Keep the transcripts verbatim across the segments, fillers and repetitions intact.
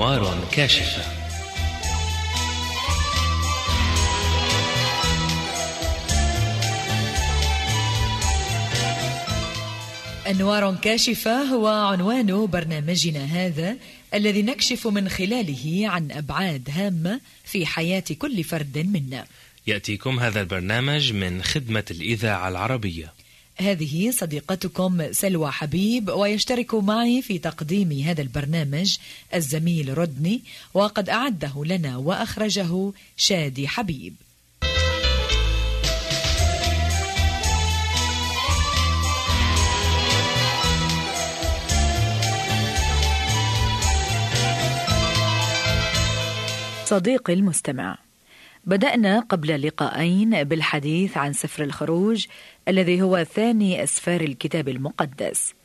أنوار كاشفة. أنوار كاشفة هو عنوان برنامجنا هذا، الذي نكشف من خلاله عن أبعاد هامة في حياة كل فرد منا. يأتيكم هذا البرنامج من خدمة الإذاعة العربية. هذه صديقتكم سلوى حبيب، ويشترك معي في تقديم هذا البرنامج الزميل رودني، وقد أعده لنا وأخرجه شادي حبيب. صديقي المستمع، بدأنا قبل لقاءين بالحديث عن سفر الخروج الذي هو ثاني أسفار الكتاب المقدس،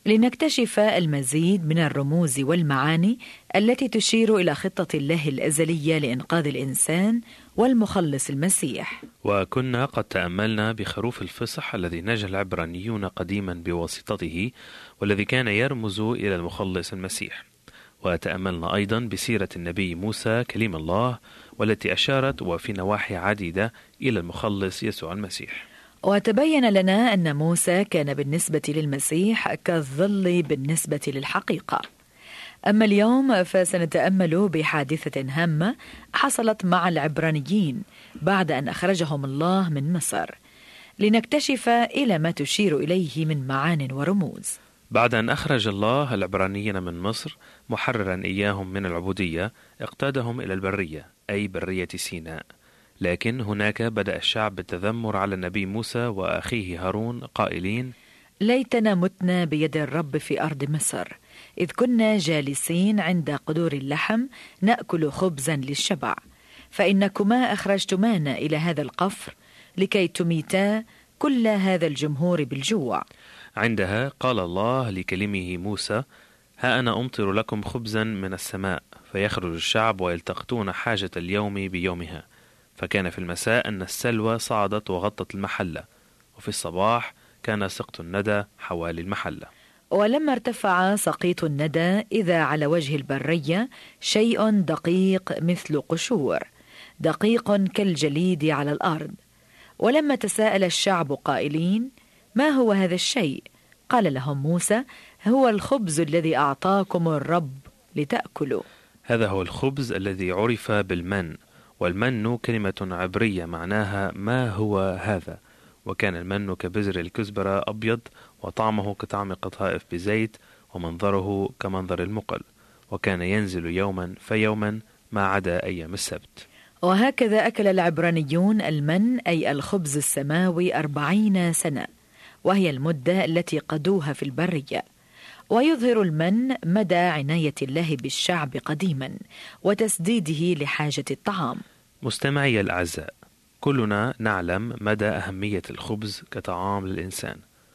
لنكتشف المزيد من الرموز والمعاني التي تشير إلى خطة الله الأزلية لإنقاذ الإنسان والمخلص المسيح. وكنا قد تأملنا بخروف الفصح الذي نجا العبرانيون قديما بواسطته، والذي كان يرمز إلى المخلص المسيح. وتأملنا أيضا بسيرة النبي موسى كليم الله، والتي أشارت وفي نواحي عديدة إلى المخلص يسوع المسيح. وتبين لنا أن موسى كان بالنسبة للمسيح كالظل بالنسبة للحقيقة. أما اليوم فسنتأمل بحادثة هامة حصلت مع العبرانيين بعد أن أخرجهم الله من مصر، لنكتشف إلى ما تشير إليه من معان ورموز. بعد أن أخرج الله العبرانيين من مصر محررا إياهم من العبودية، اقتادهم إلى البرية، أي برية سيناء. لكن هناك بدأ الشعب بالتذمر على النبي موسى وأخيه هارون قائلين: ليتنا متنا بيد الرب في أرض مصر، إذ كنا جالسين عند قدور اللحم نأكل خبزا للشبع، فإنكما أخرجتمانا إلى هذا القفر لكي تميتا كل هذا الجمهور بالجوع. عندها قال الله لكلمه موسى: ها أنا أمطر لكم خبزا من السماء، فيخرج الشعب ويلتقطون حاجة اليوم بيومها. فكان في المساء أن السلوى صعدت وغطت المحلة، وفي الصباح كان سقط الندى حوالي المحلة. ولما ارتفع سقيط الندى إذا على وجه البرية شيء دقيق مثل قشور، دقيق كالجليد على الأرض. ولما تساءل الشعب قائلين: ما هو هذا الشيء؟ قال لهم موسى: هو الخبز الذي أعطاكم الرب لتأكلوا. هذا هو الخبز الذي عرف بالمن، والمن كلمة عبرية معناها ما هو هذا. وكان المن كبذر الكزبرة أبيض، وطعمه كطعم قطائف بزيت، ومنظره كمنظر المقل، وكان ينزل يوما فيوما ما عدا أيام السبت. وهكذا أكل العبرانيون المن، أي الخبز السماوي، أربعين سنة، وهي المدة التي قضوها في البرية. ويظهر المن مدى عناية الله بالشعب قديما وتسديده لحاجة الطعام. مستمعي الأعزاء، كلنا نعلم مدى أهمية الخبز كطعام للإنسان،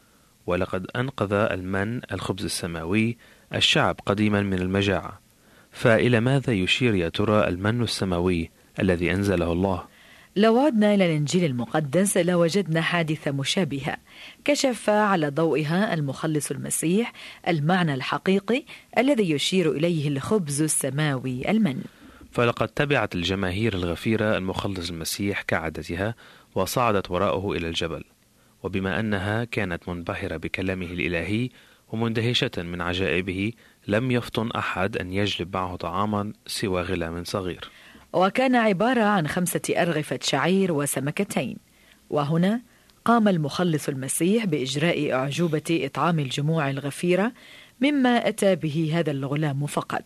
ولقد أنقذ المن الخبز السماوي الشعب قديما من المجاعة. فإلى ماذا يشير يا ترى المن السماوي الذي أنزله الله؟ لو عدنا إلى الإنجيل المقدس لوجدنا حادثة مشابهة كشف على ضوئها المخلص المسيح المعنى الحقيقي الذي يشير إليه الخبز السماوي المن. فلقد تبعت الجماهير الغفيرة المخلص المسيح كعادتها، وصعدت وراءه إلى الجبل. وبما أنها كانت منبهرة بكلامه الإلهي ومندهشة من عجائبه، لم يفطن أحد أن يجلب معه طعاما سوى غلام صغير، وكان عبارة عن خمسة أرغفة شعير وسمكتين. وهنا قام المخلص المسيح بإجراء أعجوبة إطعام الجموع الغفيرة مما أتى به هذا الغلام فقط.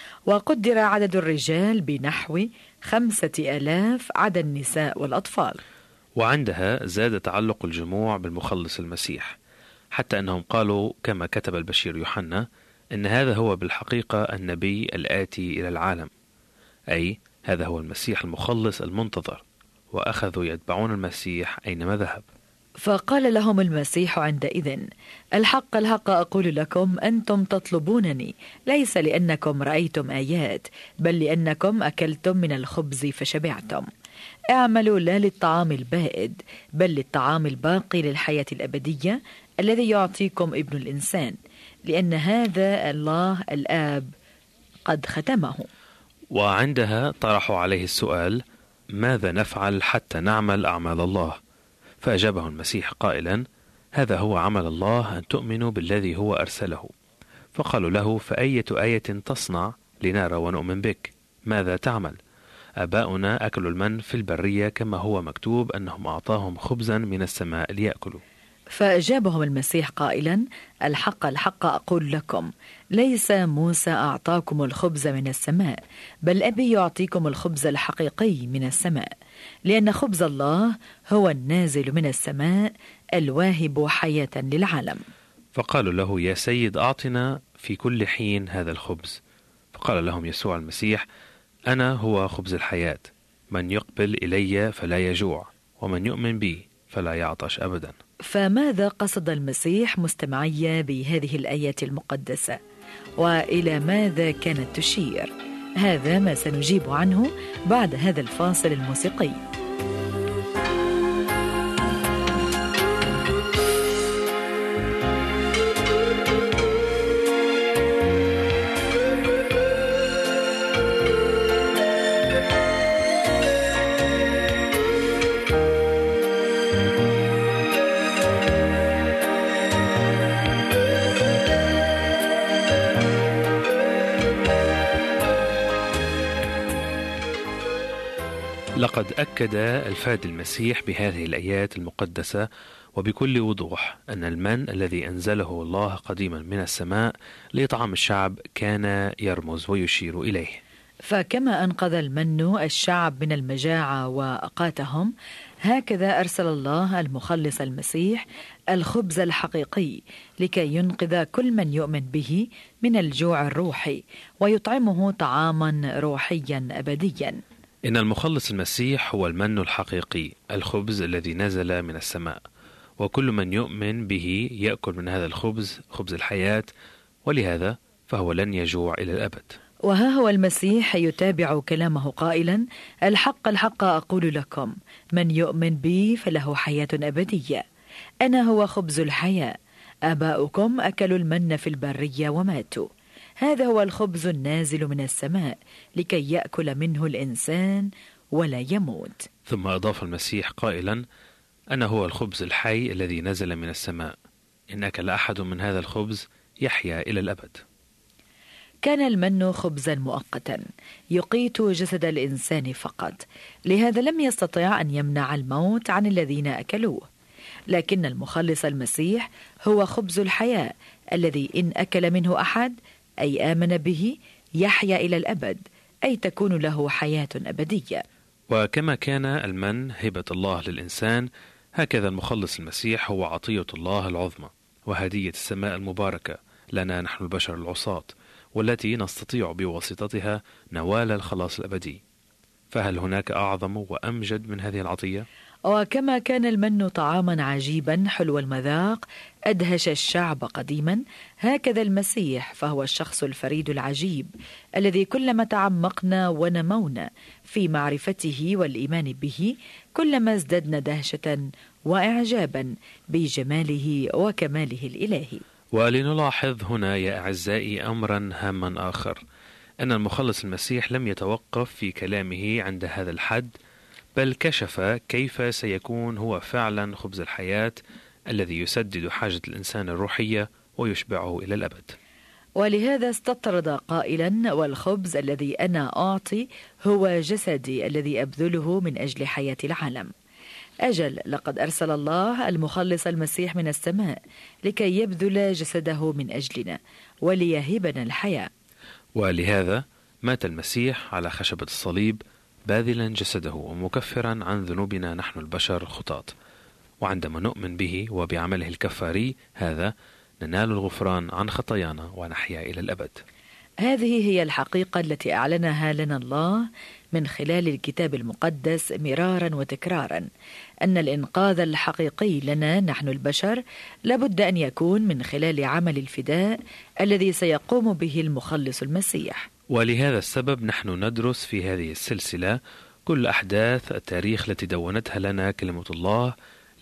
وقدر عدد الرجال بنحو خمسة آلاف عدا النساء والأطفال. وعندها زاد تعلق الجموع بالمخلص المسيح، حتى أنهم قالوا كما كتب البشير يوحنا إن هذا هو بالحقيقة النبي الآتي إلى العالم، أي هذا هو المسيح المخلص المنتظر. وأخذوا يتبعون المسيح أينما ذهب. فقال لهم المسيح عندئذ: الحق الحق أقول لكم، أنتم تطلبونني ليس لأنكم رأيتم آيات، بل لأنكم أكلتم من الخبز فشبعتم. اعملوا لا للطعام البائد، بل للطعام الباقي للحياة الأبدية الذي يعطيكم ابن الإنسان، لأن هذا الله الآب قد ختمه. وعندها طرحوا عليه السؤال: ماذا نفعل حتى نعمل أعمال الله؟ فأجابه المسيح قائلا: هذا هو عمل الله، أن تؤمنوا بالذي هو أرسله. فقالوا له: فأية آية تصنع لنرى ونؤمن بك؟ ماذا تعمل؟ آباؤنا أكلوا المن في البرية، كما هو مكتوب أنهم أعطاهم خبزا من السماء ليأكلوا. فأجابهم المسيح قائلا: الحق الحق أقول لكم، ليس موسى أعطاكم الخبز من السماء، بل أبي يعطيكم الخبز الحقيقي من السماء، لأن خبز الله هو النازل من السماء الواهب حياة للعالم. فقالوا له: يا سيد، أعطنا في كل حين هذا الخبز. فقال لهم يسوع المسيح: أنا هو خبز الحياة، من يقبل إلي فلا يجوع، ومن يؤمن بي فلا يعطش أبدا. فماذا قصد المسيح مستمعي بهذه الآية المقدسة؟ وإلى ماذا كانت تشير؟ هذا ما سنجيب عنه بعد هذا الفاصل الموسيقي. لقد أكد الفادي المسيح بهذه الآيات المقدسة وبكل وضوح أن المن الذي أنزله الله قديما من السماء لإطعام الشعب كان يرمز ويشير إليه. فكما أنقذ المن الشعب من المجاعة وأقاتهم، هكذا أرسل الله المخلص المسيح الخبز الحقيقي لكي ينقذ كل من يؤمن به من الجوع الروحي ويطعمه طعاما روحيا أبديا. إن المخلص المسيح هو المن الحقيقي، الخبز الذي نزل من السماء، وكل من يؤمن به يأكل من هذا الخبز، خبز الحياة، ولهذا فهو لن يجوع إلى الأبد. وها هو المسيح يتابع كلامه قائلا: الحق الحق أقول لكم، من يؤمن بي فله حياة أبدية، أنا هو خبز الحياة، آباؤكم أكلوا المن في البرية وماتوا، هذا هو الخبز النازل من السماء لكي يأكل منه الإنسان ولا يموت. ثم أضاف المسيح قائلا: أنا هو الخبز الحي الذي نزل من السماء، إن أكل أحد من هذا الخبز يحيا إلى الأبد. كان المن خبزا مؤقتا يقيت جسد الإنسان فقط، لهذا لم يستطع أن يمنع الموت عن الذين أكلوه، لكن المخلص المسيح هو خبز الحياة الذي إن أكل منه أحد أي آمن به يحيا إلى الأبد، أي تكون له حياة أبدية. وكما كان المن هبة الله للإنسان، هكذا المخلص المسيح هو عطية الله العظمى وهدية السماء المباركة لنا نحن البشر العصاة، والتي نستطيع بواسطتها نوال الخلاص الأبدي. فهل هناك أعظم وأمجد من هذه العطية؟ وكما كان المن طعاما عجيبا حلو المذاق أدهش الشعب قديما، هكذا المسيح فهو الشخص الفريد العجيب الذي كلما تعمقنا ونمونا في معرفته والإيمان به كلما ازددنا دهشة وإعجابا بجماله وكماله الإلهي. ولنلاحظ هنا يا أعزائي أمرا هاما آخر، أن المخلص المسيح لم يتوقف في كلامه عند هذا الحد، بل كشف كيف سيكون هو فعلا خبز الحياة الذي يسدد حاجة الإنسان الروحية ويشبعه إلى الأبد. ولهذا استطرد قائلا: والخبز الذي أنا أعطي هو جسدي الذي أبذله من أجل حياة العالم. أجل، لقد أرسل الله المخلص المسيح من السماء لكي يبذل جسده من أجلنا وليهبنا الحياة. ولهذا مات المسيح على خشبة الصليب باذلا جسده ومكفرا عن ذنوبنا نحن البشر الخطاة، وعندما نؤمن به وبعمله الكفاري هذا ننال الغفران عن خطايانا ونحيا إلى الأبد. هذه هي الحقيقة التي أعلنها لنا الله من خلال الكتاب المقدس مرارا وتكرارا، أن الإنقاذ الحقيقي لنا نحن البشر لابد أن يكون من خلال عمل الفداء الذي سيقوم به المخلص المسيح. ولهذا السبب نحن ندرس في هذه السلسلة كل أحداث التاريخ التي دونتها لنا كلمة الله،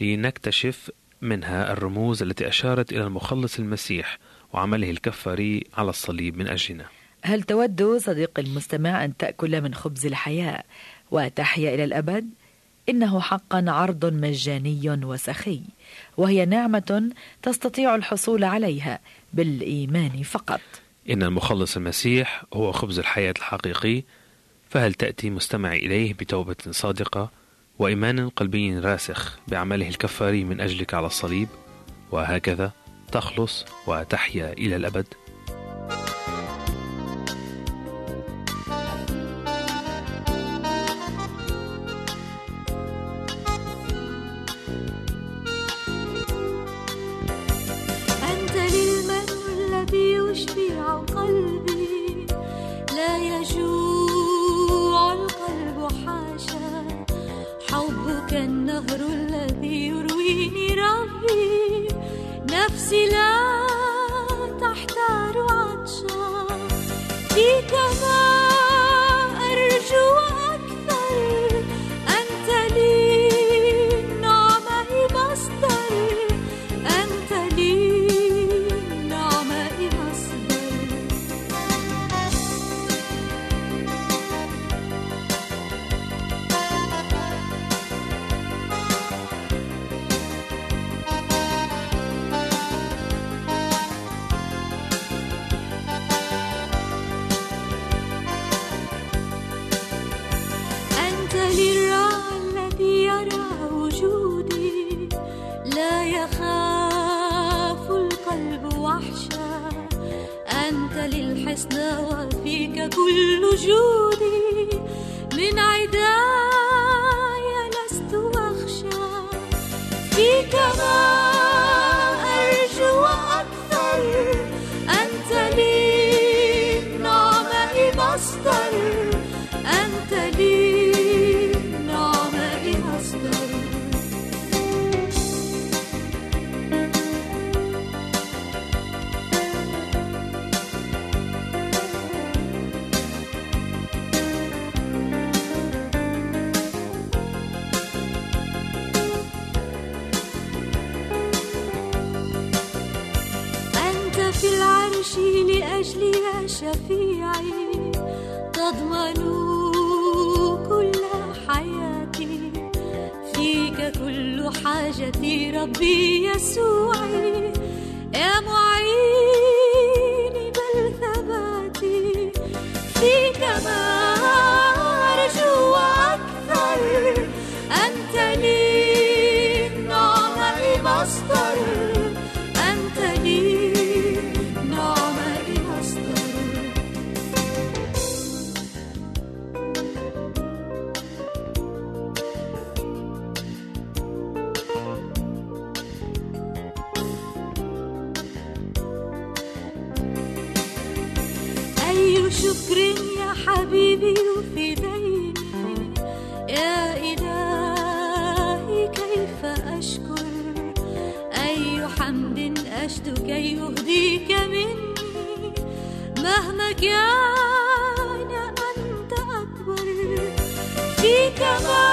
لنكتشف منها الرموز التي أشارت إلى المخلص المسيح وعمله الكفاري على الصليب من أجلنا. هل تود صديقي المستمع أن تأكل من خبز الحياة وتحيا إلى الأبد؟ إنه حقا عرض مجاني وسخي، وهي نعمة تستطيع الحصول عليها بالإيمان فقط. إن المخلص المسيح هو خبز الحياة الحقيقي، فهل تأتي مستمع إليه بتوبة صادقة وإيمان قلبي راسخ بعمله الكفاري من أجلك على الصليب، وهكذا تخلص وتحيا إلى الأبد؟ أنت للمن الذي يشبع قلبي، لا يجوع القلب حاشا، حبك النهر الذي يرويني ربي، نفسي لا تحتار عطشا، فيك ما أرجو أكثر، أنت لي نعمة مصدر، أنت لي نعمة مصدر. أنت للراعي الذي يرى وجودي، لا يخاف القلب وحشا، أنت للحصن وفيك كل جودي، من عداي لست أخشى، فيك ما أرجو أكثر، أنت لي نعمة مصدر، أنت لي نعمة مصدر. أنت في العرش لأجلي يا شفيعي، تضمن كل حياتي، فيك كل حاجتي ربي يسوعي، يا معيني بل ثباتي، فيك ما أرجو أكثر، أنت لي نعمة مصدر، أنت لي نعمة مصدر. أي شكر يا حبيبي يفيدني، يا إلهي كيف أشكر، أي حمد أشد كي يهديك مني، مهما كان أنت أكبر، فيك ما